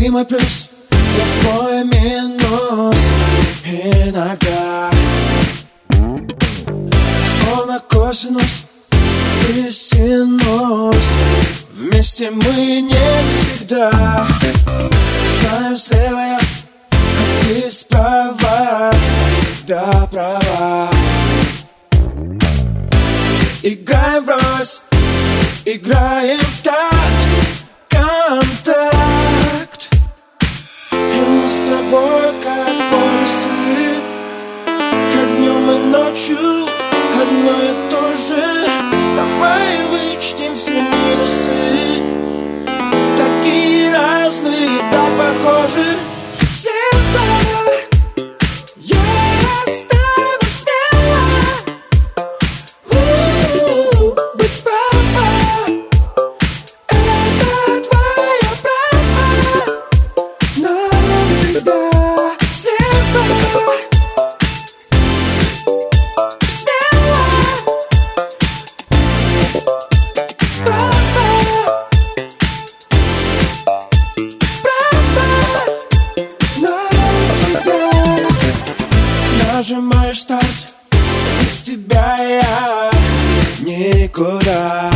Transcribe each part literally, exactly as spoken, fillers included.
Ты мой плюс, я твой минус. Иногда словно косинус и синус. Вместе мы не всегда. Знаю, слева я, а ты справа. Всегда права. Играем врозь, играем в такт, контакт. И мы с тобой как полюсы, как днем и ночью одно и то же. Давай вычтем все минусы, такие разные, так похожи. Нажимаешь старт, без тебя я никуда.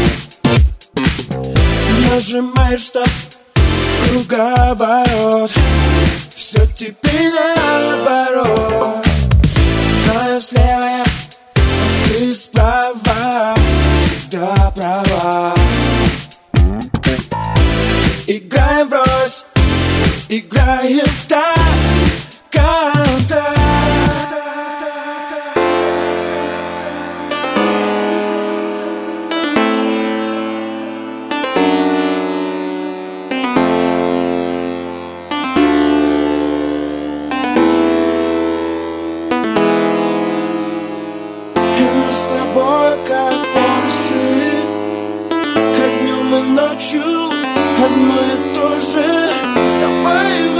Нажимаешь стоп, круговорот, все теперь наоборот. Знаю, слева я, а ты справа. Всегда права. Играем врозь, играем в такт, контакт. С тобой как полюсы, как днем и ночью одно и то же. Давай